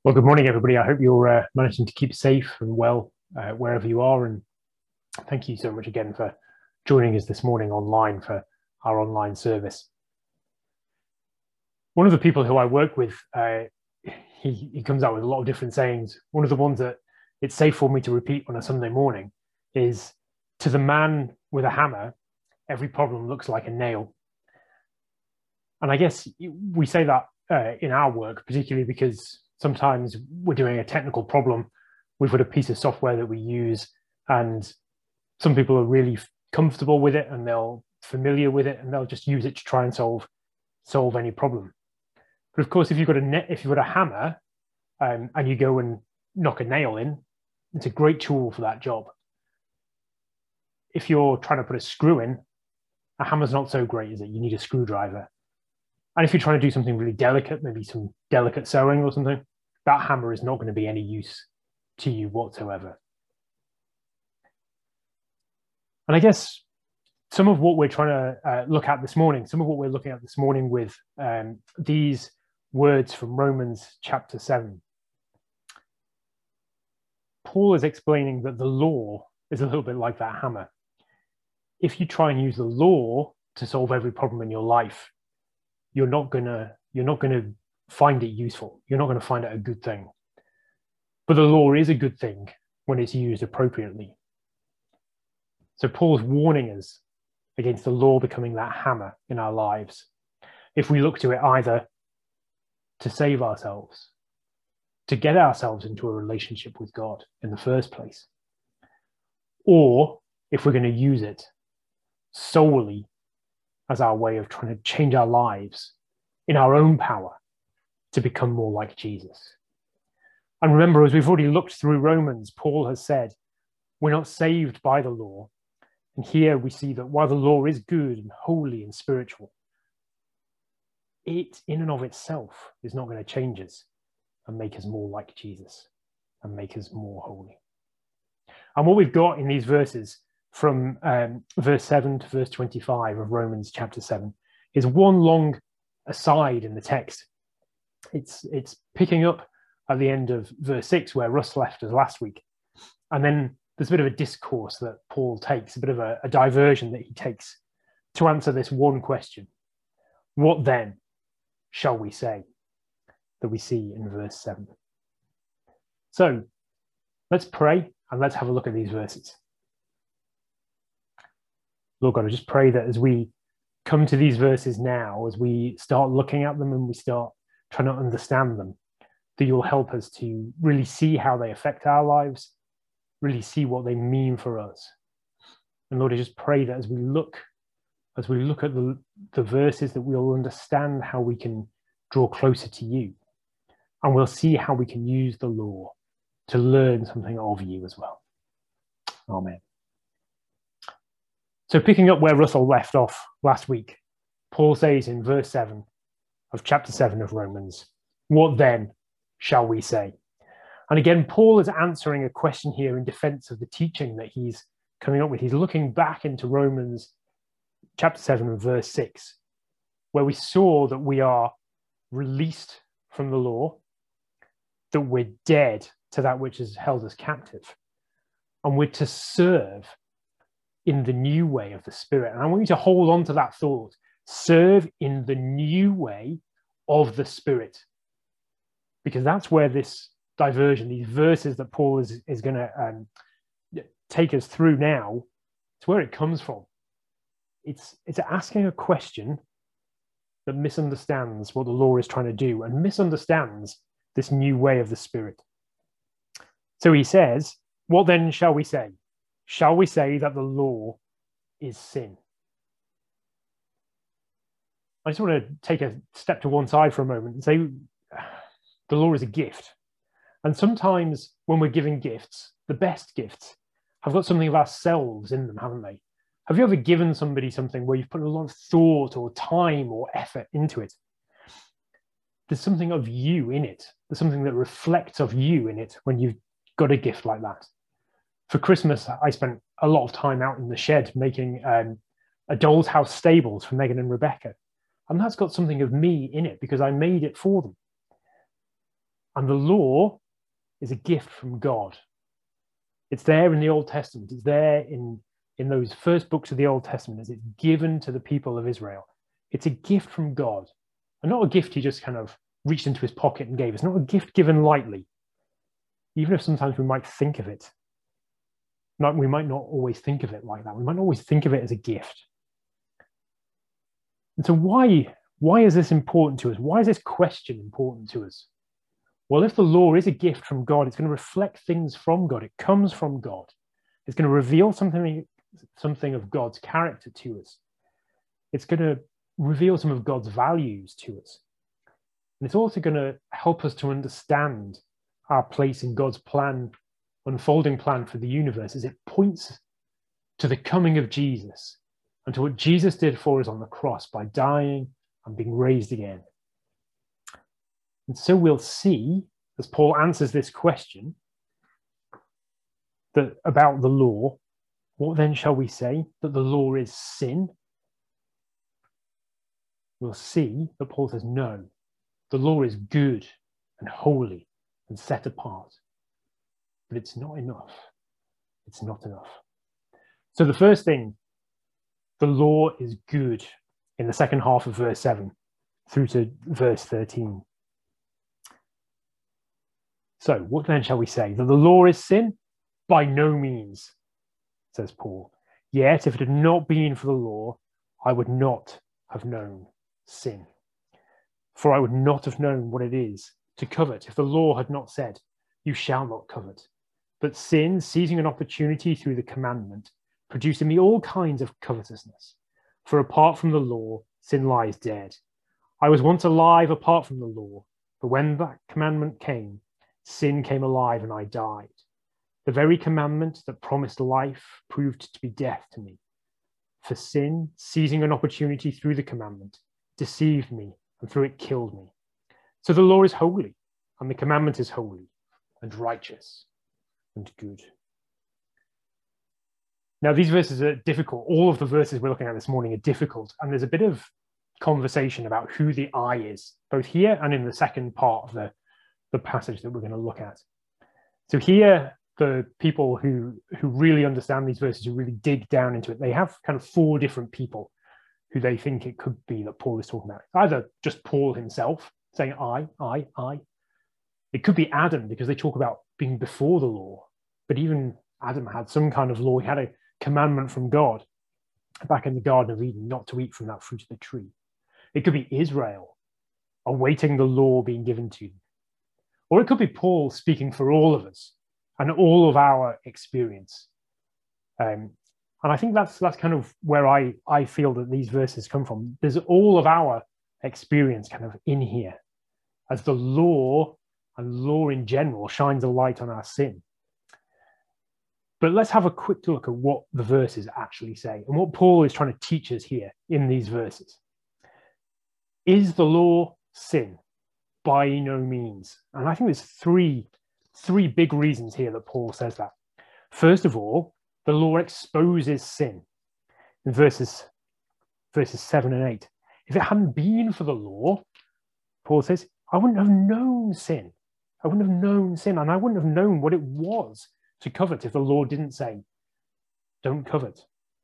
Well, good morning, everybody. I hope you're managing to keep safe and well wherever you are. And thank you so much again for joining us this morning online for our online service. One of the people who I work with, he comes out with a lot of different sayings. One of the ones that it's safe for me to repeat on a Sunday morning is, to the man with a hammer, every problem looks like a nail. And I guess we say that in our work, particularly because sometimes we're doing a technical problem. We've got a piece of software that we use, and some people are really comfortable with it and they'll familiar with it, and they'll just use it to try and solve any problem. But of course, if you've got a hammer and you go and knock a nail in, it's a great tool for that job. If you're trying to put a screw in, a hammer's not so great, is it? You need a screwdriver. And if you're trying to do something really delicate, maybe some delicate sewing or something, that hammer is not going to be any use to you whatsoever. And I guess some of what we're trying to look at this morning, some of what we're looking at this morning with these words from Romans chapter 7, Paul is explaining that the law is a little bit like that hammer. If you try and use the law to solve every problem in your life, you're not gonna find it useful. You're not going to find it a good thing. But the law is a good thing when it's used appropriately. So Paul's warning us against the law becoming that hammer in our lives, if we look to it either to save ourselves, to get ourselves into a relationship with God in the first place, or if we're going to use it solely as our way of trying to change our lives in our own power to become more like Jesus. And remember, as we've already looked through Romans, Paul has said, we're not saved by the law. And here we see that while the law is good and holy and spiritual, it in and of itself is not going to change us and make us more like Jesus and make us more holy. And what we've got in these verses from verse 7 to verse 25 of Romans chapter 7 is one long aside in the text. It's picking up at the end of verse 6 where Russ left us last week. And then there's a bit of a discourse that Paul takes, a bit of a diversion that he takes to answer this one question. What then shall we say, that we see in verse 7? So let's pray and let's have a look at these verses. Lord God, I just pray that as we come to these verses now, as we start looking at them and we start trying to understand them, that you'll help us to really see how they affect our lives, really see what they mean for us. And Lord, I just pray that as we look at the verses, that we'll understand how we can draw closer to you, and we'll see how we can use the law to learn something of you as well. Amen. So picking up where Russell left off last week, Paul says in verse 7 of chapter 7 of Romans, what then shall we say? And again, Paul is answering a question here in defense of the teaching that he's coming up with. He's looking back into Romans chapter 7 and verse 6, where we saw that we are released from the law, that we're dead to that which has held us captive, and we're to serve in the new way of the Spirit. And I want you to hold on to that thought. Serve in the new way of the Spirit. Because that's where this diversion, these verses that Paul is going to take us through now, it's where it comes from. It's asking a question that misunderstands what the law is trying to do and misunderstands this new way of the Spirit. So he says, what then shall we say? Shall we say that the law is sin? I just want to take a step to one side for a moment and say the law is a gift. And sometimes when we're giving gifts, the best gifts have got something of ourselves in them, haven't they? Have you ever given somebody something where you've put a lot of thought or time or effort into it? There's something of you in it. There's something that reflects of you in it when you've got a gift like that. For Christmas, I spent a lot of time out in the shed making a doll's house stables for Megan and Rebecca. And that's got something of me in it because I made it for them. And the law is a gift from God. It's there in the Old Testament. It's there in those first books of the Old Testament as it's given to the people of Israel. It's a gift from God, and not a gift he just kind of reached into his pocket and gave. It's not a gift given lightly, even if sometimes we might think of it. We might not always think of it like that. We might not always think of it as a gift. And so why is this important to us? Why is this question important to us? Well, if the law is a gift from God, it's going to reflect things from God. It comes from God. It's going to reveal something of God's character to us. It's going to reveal some of God's values to us. And it's also going to help us to understand our place in God's plan, unfolding plan for the universe, as it points to the coming of Jesus and to what Jesus did for us on the cross by dying and being raised again. And so we'll see, as Paul answers this question about the law, what then shall we say? That the law is sin? We'll see that Paul says, no, the law is good and holy and set apart. But it's not enough. It's not enough. So the first thing, the law is good in the second half of verse 7 through to verse 13. So what then shall we say? That the law is sin? By no means, says Paul. Yet if it had not been for the law, I would not have known sin. For I would not have known what it is to covet if the law had not said, you shall not covet. But sin, seizing an opportunity through the commandment, produced in me all kinds of covetousness. For apart from the law, sin lies dead. I was once alive apart from the law, but when that commandment came, sin came alive and I died. The very commandment that promised life proved to be death to me. For sin, seizing an opportunity through the commandment, deceived me and through it killed me. So the law is holy, and the commandment is holy and righteous and good. Now, these verses are difficult. All of the verses we're looking at this morning are difficult, and there's a bit of conversation about who the I is, both here and in the second part of the passage that we're going to look at. So here, the people who really understand these verses, who really dig down into it, they have kind of four different people who they think it could be that Paul is talking about. Either just Paul himself saying I. It could be Adam, because they talk about being before the law. But even Adam had some kind of law. He had a commandment from God back in the Garden of Eden not to eat from that fruit of the tree. It could be Israel awaiting the law being given to them. Or it could be Paul speaking for all of us and all of our experience. And I think that's kind of where I feel that these verses come from. There's all of our experience kind of in here, as the law and law in general shines a light on our sin. But let's have a quick look at what the verses actually say and what Paul is trying to teach us here in these verses. Is the law sin? By no means. And I think there's three big reasons here that Paul says that. First of all, the law exposes sin in verses 7 and 8. If it hadn't been for the law, Paul says, I wouldn't have known sin. I wouldn't have known sin, and I wouldn't have known what it was to covet if the law didn't say, don't covet.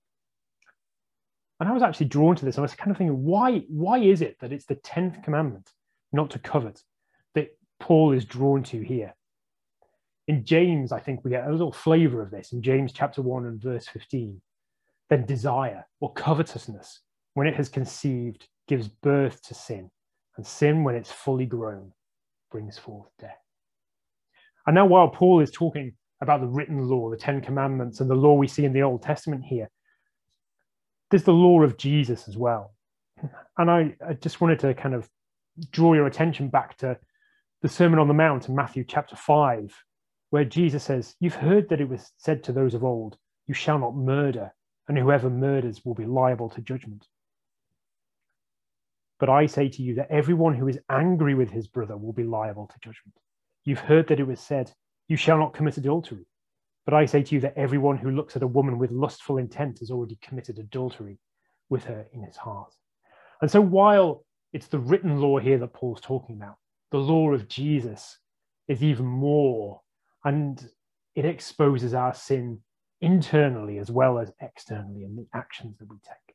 And I was actually drawn to this. I was kind of thinking, why is it that it's the 10th commandment, not to covet, that Paul is drawn to here? In James, I think we get a little flavor of this in James chapter 1 and verse 15. Then desire, or covetousness, when it has conceived, gives birth to sin. And sin, when it's fully grown, brings forth death. And now while Paul is talking about the written law, the 10 commandments, and the law we see in the Old Testament here, there's the law of Jesus as well. And I just wanted to kind of draw your attention back to the Sermon on the Mount in Matthew chapter 5, where Jesus says, you've heard that it was said to those of old, you shall not murder, and whoever murders will be liable to judgment. But I say to you that everyone who is angry with his brother will be liable to judgment. You've heard that it was said, you shall not commit adultery. But I say to you that everyone who looks at a woman with lustful intent has already committed adultery with her in his heart. And so while it's the written law here that Paul's talking about, the law of Jesus, is even more, and it exposes our sin internally as well as externally in the actions that we take.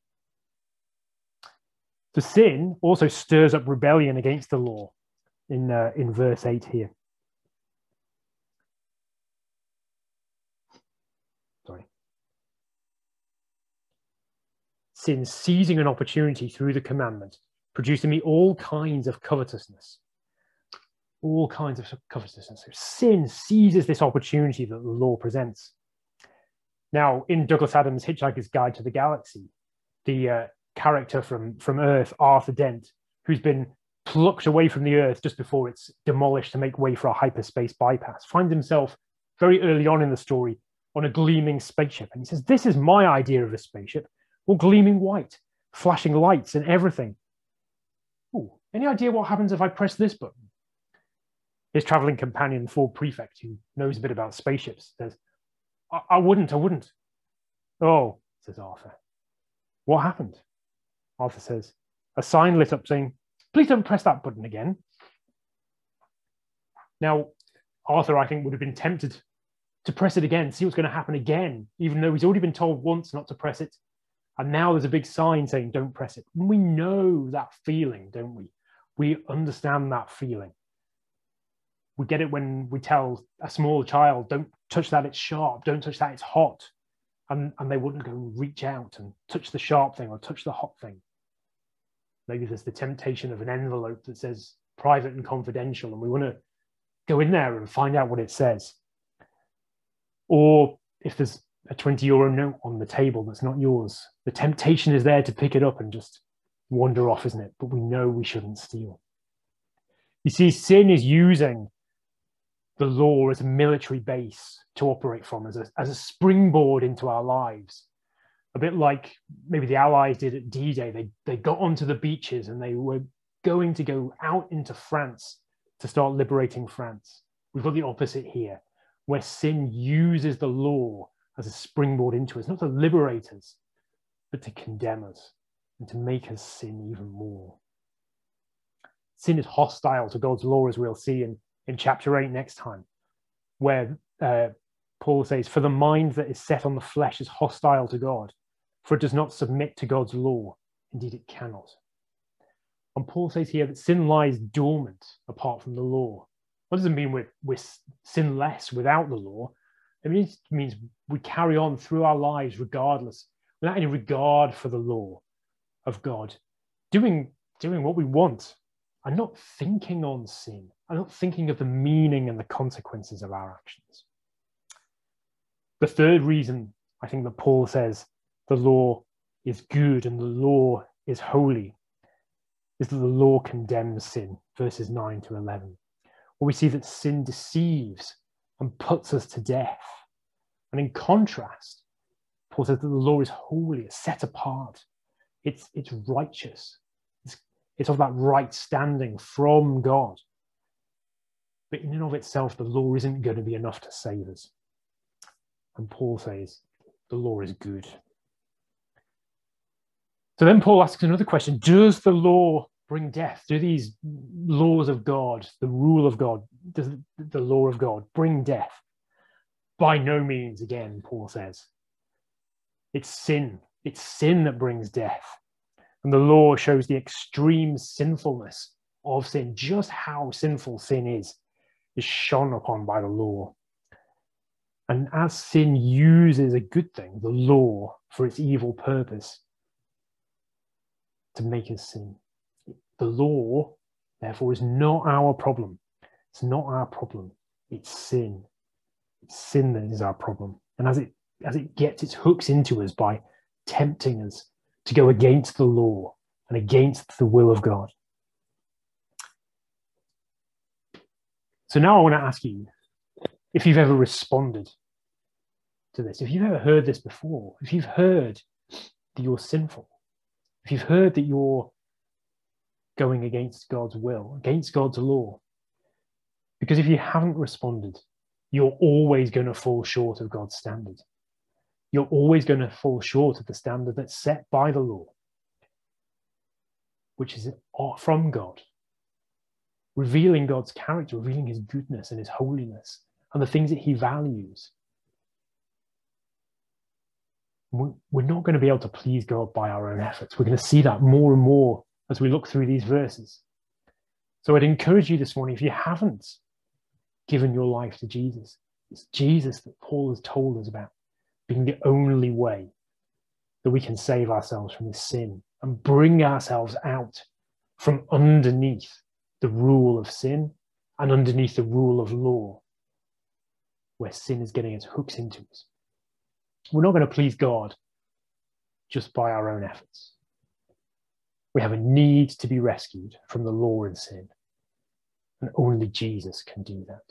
So sin also stirs up rebellion against the law in verse 8 here. Sorry. Sin seizing an opportunity through the commandment, produced in me all kinds of covetousness. All kinds of covetousness. So sin seizes this opportunity that the law presents. Now, in Douglas Adams' Hitchhiker's Guide to the Galaxy, the character from Earth, Arthur Dent, who's been plucked away from the Earth just before it's demolished to make way for a hyperspace bypass, finds himself very early on in the story on a gleaming spaceship. And he says, this is my idea of a spaceship, all gleaming white, flashing lights and everything. Ooh, any idea what happens if I press this button? His traveling companion, Ford Prefect, who knows a bit about spaceships, says, I wouldn't. Oh, says Arthur. What happened? Arthur says, a sign lit up saying, please don't press that button again. Now, Arthur, I think, would have been tempted to press it again, see what's going to happen again, even though he's already been told once not to press it. And now there's a big sign saying, don't press it. And we know that feeling, don't we? We understand that feeling. We get it when we tell a small child, don't touch that, it's sharp. Don't touch that, it's hot. And they wouldn't go and reach out and touch the sharp thing or touch the hot thing. Maybe there's the temptation of an envelope that says private and confidential, and we want to go in there and find out what it says. Or if there's a 20-euro note on the table that's not yours, the temptation is there to pick it up and just wander off, isn't it? But we know we shouldn't steal. You see, sin is using the law as a military base to operate from, as a springboard into our lives. A bit like maybe the Allies did at D-Day. They got onto the beaches and they were going to go out into France to start liberating France. We've got the opposite here, where sin uses the law as a springboard into us, not to liberate us, but to condemn us and to make us sin even more. Sin is hostile to God's law, as we'll see in chapter 8 next time, where Paul says, for the mind that is set on the flesh is hostile to God, for it does not submit to God's law. Indeed, it cannot. And Paul says here that sin lies dormant apart from the law. What doesn't mean we're sinless without the law. It means we carry on through our lives regardless, without any regard for the law of God, doing what we want and not thinking on sin. I'm not thinking of the meaning and the consequences of our actions. The third reason I think that Paul says the law is good and the law is holy is that the law condemns sin, verses 9 to 11. Where we see that sin deceives and puts us to death. And in contrast, Paul says that the law is holy, it's set apart, it's righteous, it's of that right standing from God. But in and of itself, the law isn't going to be enough to save us. And Paul says the law is good. So then Paul asks another question. Does the law bring death? Do these laws of God, the rule of God, does the law of God bring death? By no means, again, Paul says. It's sin. It's sin that brings death. And the law shows the extreme sinfulness of sin. Just how sinful sin is shone upon by the law. And as sin uses a good thing, the law, for its evil purpose, to make us sin. The law, therefore, is not our problem. It's not our problem. It's sin. It's sin that is our problem. And as it gets its hooks into us by tempting us to go against the law and against the will of God. So now I want to ask you if you've ever responded to this, if you've ever heard this before, if you've heard that you're sinful, if you've heard that you're going against God's will, against God's law. Because if you haven't responded, you're always going to fall short of God's standard. You're always going to fall short of the standard that's set by the law, which is from God. revealing God's character, revealing his goodness and his holiness and the things that he values. We're not going to be able to please God by our own efforts. We're going to see that more and more as we look through these verses. So I'd encourage you this morning, if you haven't given your life to Jesus, it's Jesus that Paul has told us about being the only way that we can save ourselves from this sin and bring ourselves out from underneath the rule of sin and underneath the rule of law, where sin is getting its hooks into us. We're not going to please God just by our own efforts. We have a need to be rescued from the law and sin, and only Jesus can do that.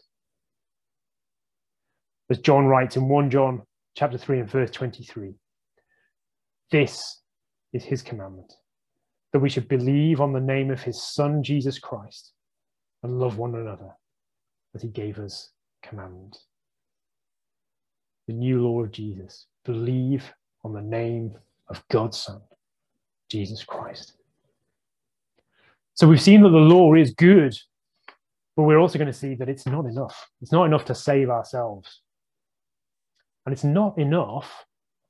As John writes in 1 John chapter 3 and verse 23, this is his commandment, that we should believe on the name of his Son, Jesus Christ, and love one another as he gave us commandment. The new law of Jesus, believe on the name of God's Son, Jesus Christ. So we've seen that the law is good, but we're also going to see that it's not enough. It's not enough to save ourselves. And it's not enough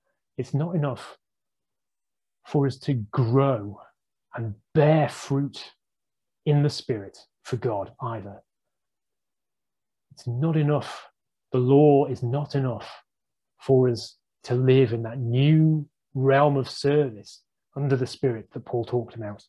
for us to grow and bear fruit in the Spirit for God either. It's not enough. The law is not enough for us to live in that new realm of service under the Spirit that Paul talked about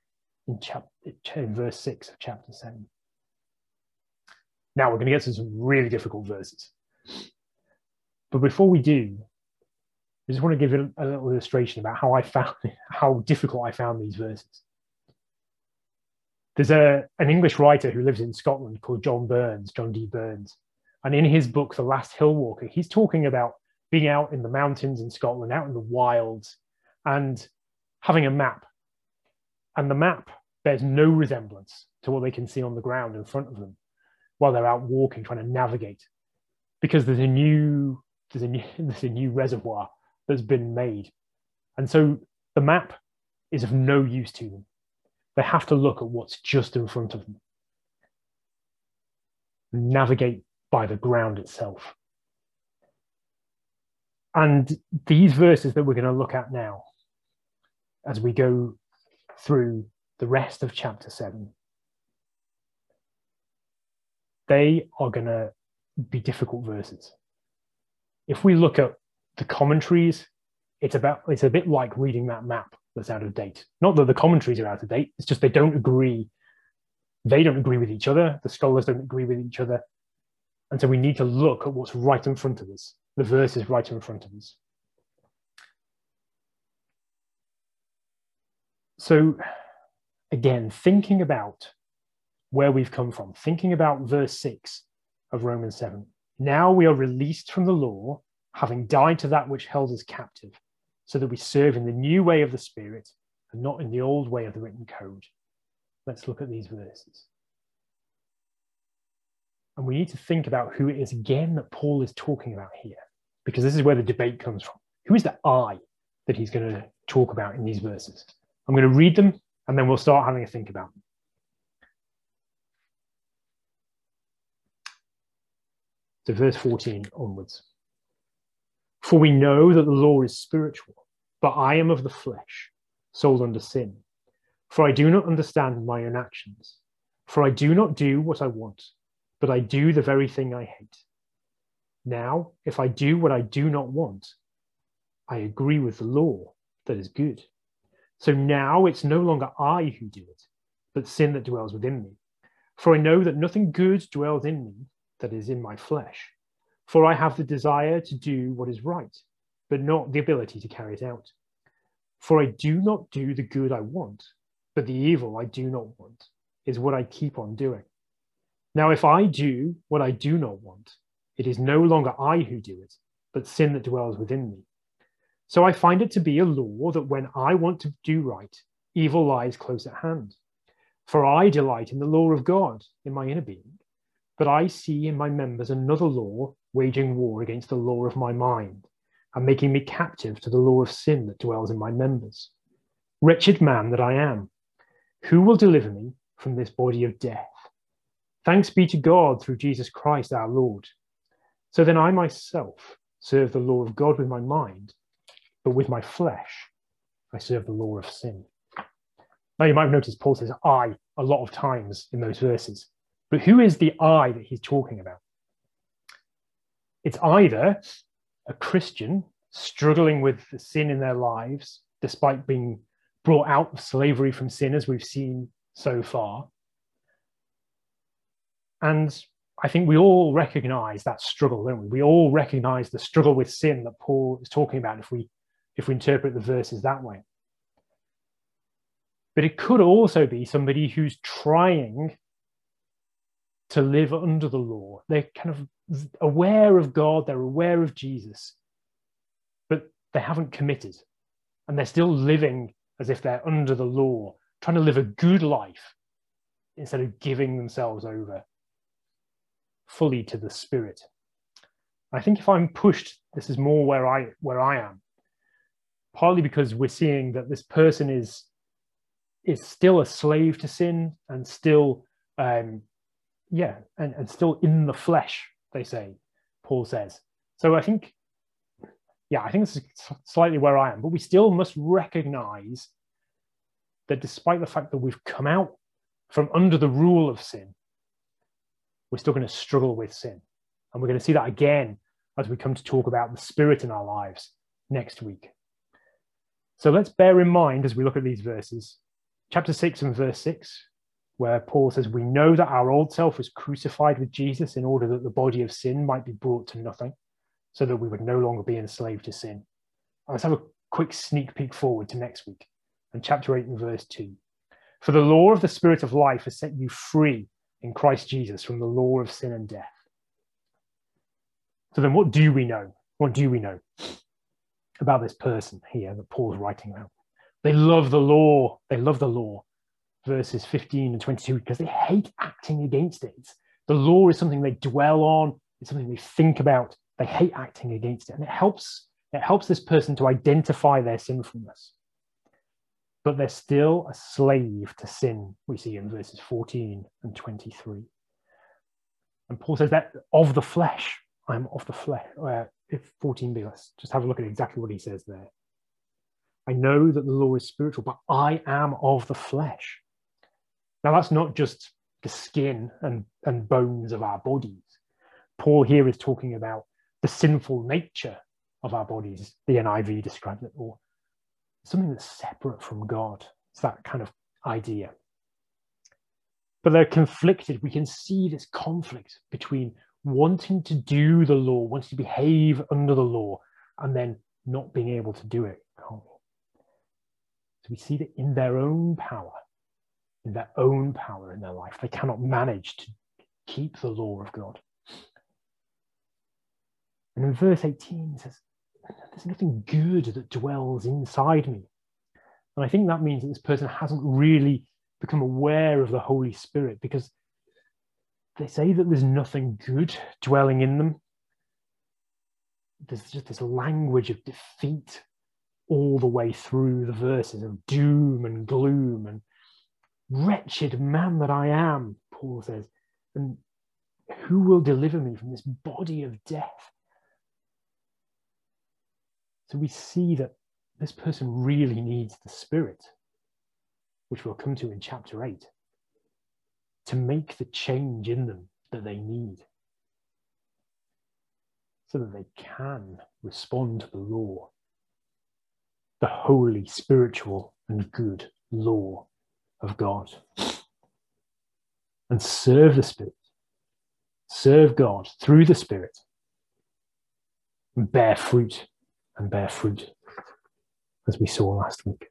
in verse 6 of chapter 7. Now we're going to get to some really difficult verses. But before we do, I just want to give a little illustration about how difficult I found these verses. There's an English writer who lives in Scotland called John D. Burns. And in his book, The Last Hill Walker, he's talking about being out in the mountains in Scotland, out in the wilds, and having a map. And the map bears no resemblance to what they can see on the ground in front of them while they're out walking, trying to navigate. Because there's a new reservoir that's been made. And so the map is of no use to them. They have to look at what's just in front of them. Navigate by the ground itself. And these verses that we're going to look at now, as we go through the rest of chapter 7, they are going to be difficult verses. If we look at the commentaries, it's a bit like reading that map that's out of date. Not that the commentaries are out of date, it's just they don't agree. They don't agree with each other. The scholars don't agree with each other. And so we need to look at what's right in front of us, the verses right in front of us. So again, thinking about where we've come from, thinking about verse 6 of Romans 7. Now we are released from the law, having died to that which held us captive, so that we serve in the new way of the Spirit and not in the old way of the written code. Let's look at these verses. And we need to think about who it is again that Paul is talking about here, because this is where the debate comes from. Who is the I that he's going to talk about in these verses? I'm going to read them, and then we'll start having a think about them. So verse 14 onwards. For we know that the law is spiritual, but I am of the flesh, sold under sin. For I do not understand my own actions. For I do not do what I want, but I do the very thing I hate. Now, if I do what I do not want, I agree with the law that is good. So now it's no longer I who do it, but sin that dwells within me. For I know that nothing good dwells in me, that is in my flesh. For I have the desire to do what is right, but not the ability to carry it out. For I do not do the good I want, but the evil I do not want is what I keep on doing. Now, if I do what I do not want, it is no longer I who do it, but sin that dwells within me. So I find it to be a law that when I want to do right, evil lies close at hand. For I delight in the law of God in my inner being, but I see in my members another law waging war against the law of my mind and making me captive to the law of sin that dwells in my members. Wretched man that I am, who will deliver me from this body of death? Thanks be to God through Jesus Christ our Lord. So then I myself serve the law of God with my mind, but with my flesh I serve the law of sin. Now you might have noticed Paul says I a lot of times in those verses. But who is the I that he's talking about? It's either a Christian struggling with the sin in their lives, despite being brought out of slavery from sin, as we've seen so far. And I think we all recognize that struggle, don't we? We all recognize the struggle with sin that Paul is talking about if we interpret the verses that way. But it could also be somebody who's trying to live under the law. They're kind of aware of God, they're aware of Jesus, but they haven't committed. And they're still living as if they're under the law, trying to live a good life instead of giving themselves over fully to the Spirit. I think if I'm pushed, this is more where I am, partly because we're seeing that this person is still a slave to sin and still and still in the flesh, they say, Paul says. So I think this is slightly where I am, but we still must recognize that despite the fact that we've come out from under the rule of sin, we're still going to struggle with sin. And we're going to see that again as we come to talk about the Spirit in our lives next week. So let's bear in mind as we look at these verses, chapter 6 and verse 6, where Paul says, we know that our old self was crucified with Jesus in order that the body of sin might be brought to nothing, so that we would no longer be enslaved to sin. And let's have a quick sneak peek forward to next week, and chapter 8 and verse 2. For the law of the Spirit of life has set you free in Christ Jesus from the law of sin and death. So then what do we know? What do we know about this person here that Paul's writing about? They love the law. They love the law. Verses 15 and 22, because they hate acting against it. The law is something they dwell on. It's something they think about. They hate acting against it. And it helps this person to identify their sinfulness. But they're still a slave to sin, we see in verses 14 and 23. And Paul says that of the flesh, I'm of the flesh. If 14b, let's just have a look at exactly what he says there. I know that the law is spiritual, but I am of the flesh. Now, that's not just the skin and bones of our bodies. Paul here is talking about the sinful nature of our bodies. The NIV describes it, or something that's separate from God. It's that kind of idea. But they're conflicted. We can see this conflict between wanting to do the law, wanting to behave under the law, and then not being able to do it, can't we? So we see that in their own power in their life, they cannot manage to keep the law of God. And in verse 18, it says, there's nothing good that dwells inside me. And I think that means that this person hasn't really become aware of the Holy Spirit, because they say that there's nothing good dwelling in them. There's just this language of defeat all the way through the verses, of doom and gloom and wretched man that I am, Paul says, and who will deliver me from this body of death? So we see that this person really needs the Spirit, which we'll come to in chapter 8, to make the change in them that they need, so that they can respond to the law, the holy, spiritual, and good law of God, and serve the Spirit, serve God through the Spirit, and bear fruit, as we saw last week.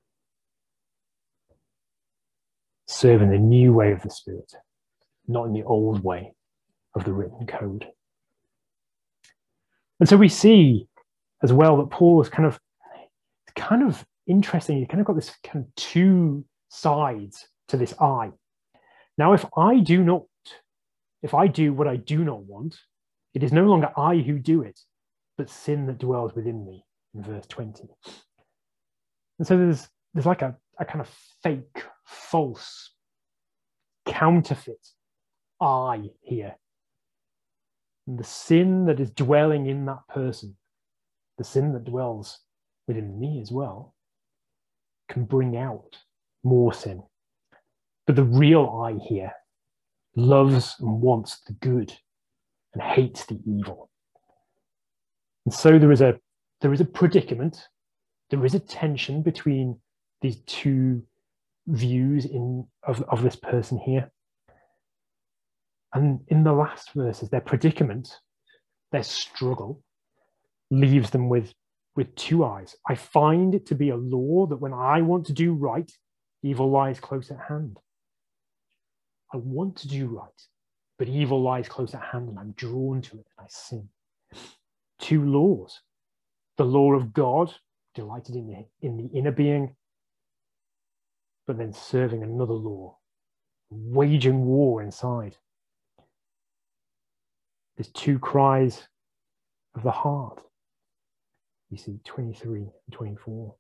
Serve in the new way of the Spirit, not in the old way of the written code. And so we see as well that Paul is kind of interesting. He's kind of got this kind of two sides to this I. Now, if I do what I do not want, it is no longer I who do it, but sin that dwells within me, in verse 20. And so there's like a kind of fake, false, counterfeit I here. And the sin that is dwelling in that person, the sin that dwells within me as well, can bring out more sin. But the real I here loves and wants the good and hates the evil. And so there is a predicament, there is a tension between these two views of this person here. And in the last verses, their predicament, their struggle, leaves them with two eyes. I find it to be a law that when I want to do right, evil lies close at hand. I want to do right, but evil lies close at hand and I'm drawn to it and I sin. Two laws. The law of God, delighted in the inner being, but then serving another law, waging war inside. There's two cries of the heart. You see 23 and 24.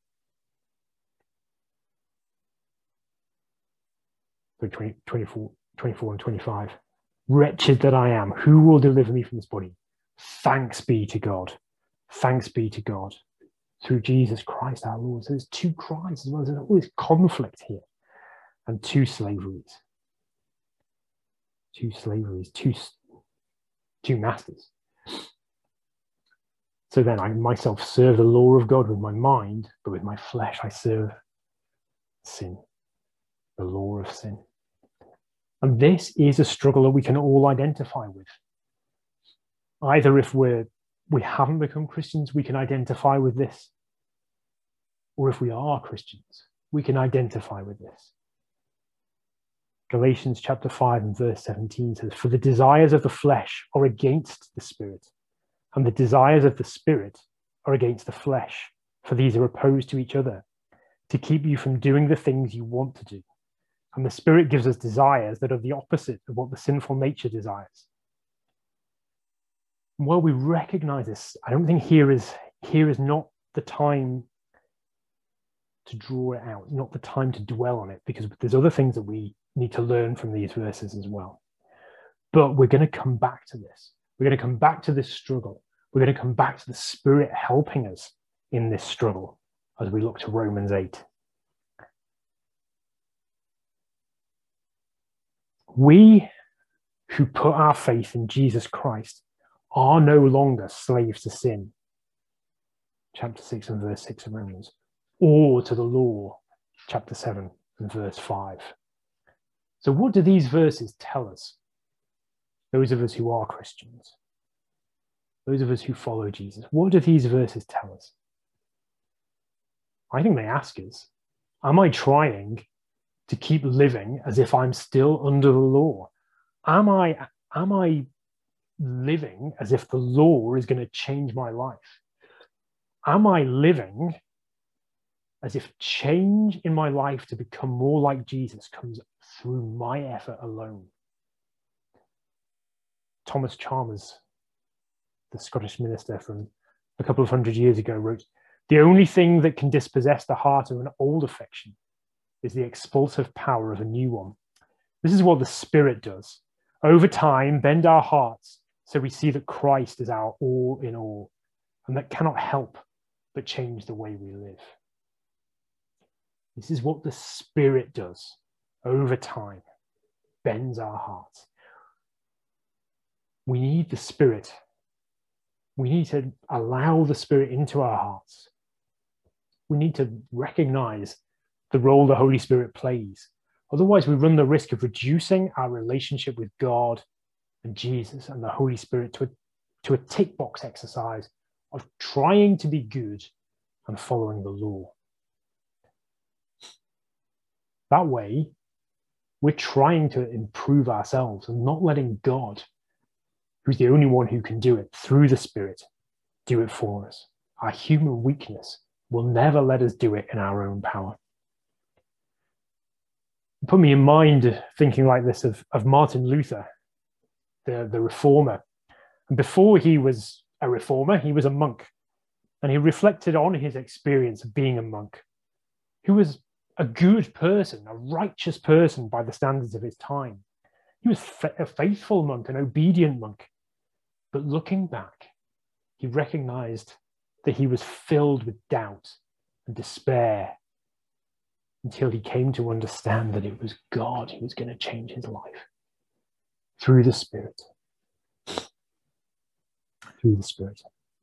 So 24 and 25. Wretched that I am, who will deliver me from this body? Thanks be to God. Thanks be to God. Through Jesus Christ our Lord. So there's two cries as well. There's always conflict here. And two slaveries. Two slaveries. Two masters. So then I myself serve the law of God with my mind, but with my flesh I serve sin, the law of sin. And this is a struggle that we can all identify with. Either if we haven't become Christians, we can identify with this. Or if we are Christians, we can identify with this. Galatians chapter 5 and verse 17 says, "For the desires of the flesh are against the spirit, and the desires of the spirit are against the flesh, for these are opposed to each other, to keep you from doing the things you want to do. And the spirit gives us desires that are the opposite of what the sinful nature desires." And while we recognize this, I don't think here is not the time to draw it out, not the time to dwell on it, because there's other things that we need to learn from these verses as well. But we're going to come back to this. We're going to come back to this struggle. We're going to come back to the Spirit helping us in this struggle as we look to Romans 8. We who put our faith in Jesus Christ are no longer slaves to sin. Chapter 6 and verse 6 of Romans. Or to the law. Chapter 7 and verse 5. So what do these verses tell us? Those of us who are Christians. Those of us who follow Jesus. What do these verses tell us? I think they ask us, am I trying to keep living as if I'm still under the law? Am I living as if the law is going to change my life? Am I living as if change in my life to become more like Jesus comes through my effort alone? Thomas Chalmers, the Scottish minister from a couple of hundred years ago, wrote, "The only thing that can dispossess the heart of an old affection is the expulsive power of a new one." This is what the Spirit does. Over time, bend our hearts so we see that Christ is our all in all, and that cannot help but change the way we live. This is what the Spirit does over time, bends our hearts. We need the Spirit. We need to allow the Spirit into our hearts. We need to recognize the role the Holy Spirit plays. Otherwise, we run the risk of reducing our relationship with God and Jesus and the Holy Spirit to a tick box exercise of trying to be good and following the law. That way, we're trying to improve ourselves and not letting God, who's the only one who can do it through the Spirit, do it for us. Our human weakness will never let us do it in our own power. It put me in mind thinking like this of Martin Luther, the reformer. And before he was a reformer, he was a monk. And he reflected on his experience of being a monk, who was a good person, a righteous person by the standards of his time. He was a faithful monk, an obedient monk. But looking back, he recognized that he was filled with doubt and despair until he came to understand that it was God who was going to change his life through the Spirit. Through the Spirit.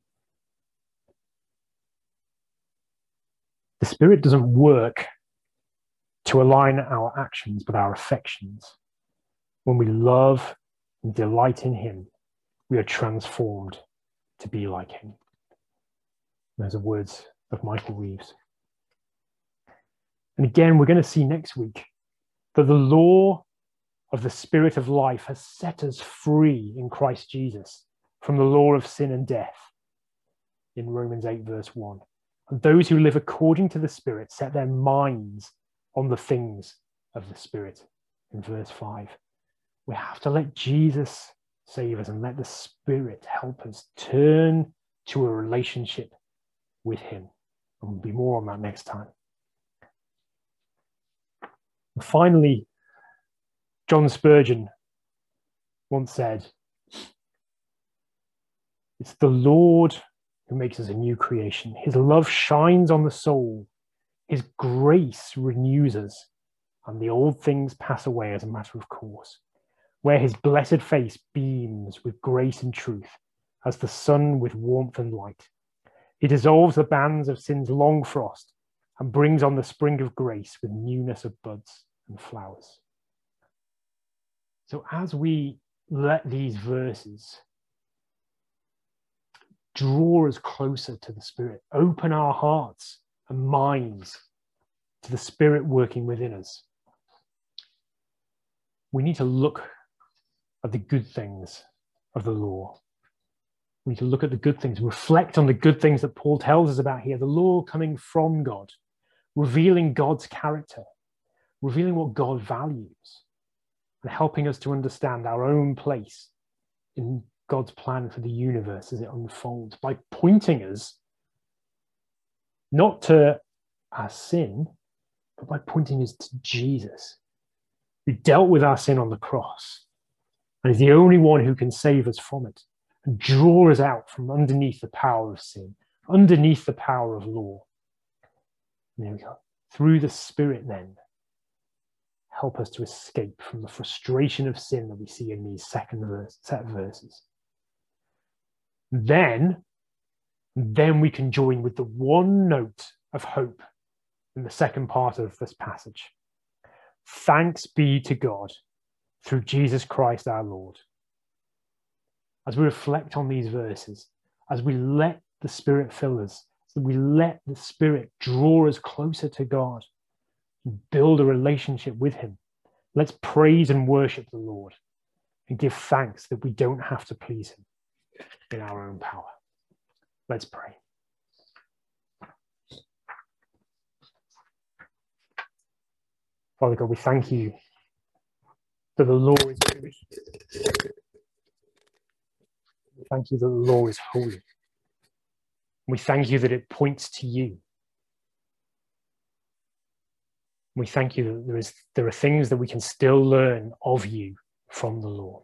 The Spirit doesn't work to align our actions, but our affections. When we love and delight in him, we are transformed to be like him. Those are words of Michael Reeves. And again, we're going to see next week that the law of the Spirit of life has set us free in Christ Jesus from the law of sin and death in Romans 8, verse 1. And those who live according to the Spirit set their minds on the things of the Spirit in verse 5. We have to let Jesus save us and let the Spirit help us turn to a relationship with him. And we'll be more on that next time. And finally, John Spurgeon once said, "It's the Lord who makes us a new creation. His love shines on the soul. His grace renews us, and the old things pass away as a matter of course. Where his blessed face beams with grace and truth, as the sun with warmth and light. He dissolves the bands of sin's long frost and brings on the spring of grace with newness of buds and flowers." So as we let these verses draw us closer to the Spirit, open our hearts and minds to the Spirit working within us, we need to look at the good things of the law. We need to look at the good things, reflect on the good things that Paul tells us about here, the law coming from God, revealing God's character, revealing what God values, and helping us to understand our own place in God's plan for the universe as it unfolds by pointing us not to our sin, but by pointing us to Jesus, who dealt with our sin on the cross and is the only one who can save us from it and draw us out from underneath the power of sin, underneath the power of law. And there we go. Through the Spirit, then, help us to escape from the frustration of sin that we see in these second set verses. Then we can join with the one note of hope in the second part of this passage. Thanks be to God through Jesus Christ our Lord. As we reflect on these verses, as we let the Spirit fill us, as we let the Spirit draw us closer to God and build a relationship with him, let's praise and worship the Lord and give thanks that we don't have to please him in our own power. Let's pray. Father God, we thank you that the law is good. We thank you that the law is holy. We thank you that it points to you. We thank you that there are things that we can still learn of you from the law.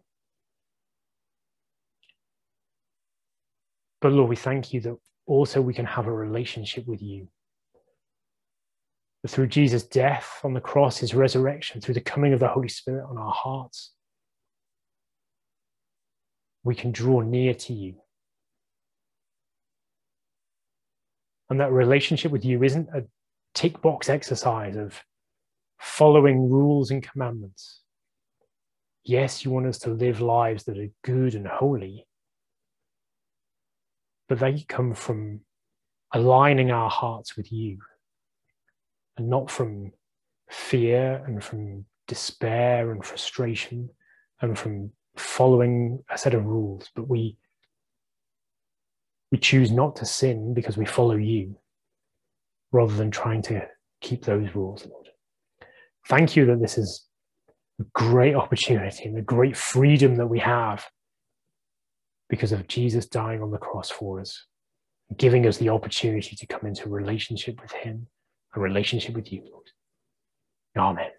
But Lord, we thank you that also we can have a relationship with you. That through Jesus' death on the cross, his resurrection, through the coming of the Holy Spirit on our hearts, we can draw near to you. And that relationship with you isn't a tick box exercise of following rules and commandments. Yes, you want us to live lives that are good and holy, but they come from aligning our hearts with you and not from fear and from despair and frustration and from following a set of rules. But we choose not to sin because we follow you rather than trying to keep those rules, Lord. Thank you that this is a great opportunity and a great freedom that we have because of Jesus dying on the cross for us, giving us the opportunity to come into a relationship with him, a relationship with you, Lord. Amen.